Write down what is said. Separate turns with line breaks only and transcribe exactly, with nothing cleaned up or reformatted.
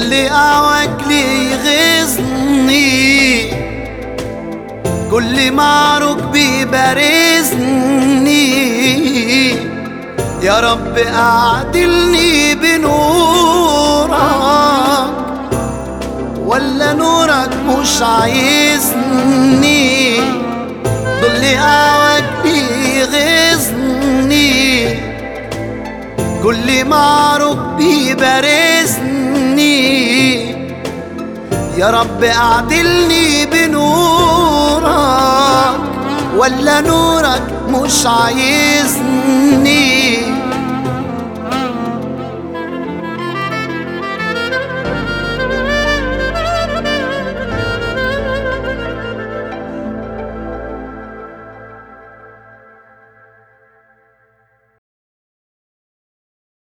اللي أعوج لي يغيظني، كل معروك بيبارزني. يا رب أعدلني بنورك، ولا نورك مش عايزني؟ ضل أعوج لي يغيظني، كل معروك بيبارزني. يا رب أعدلني بنورك، ولا نورك مش عايزني؟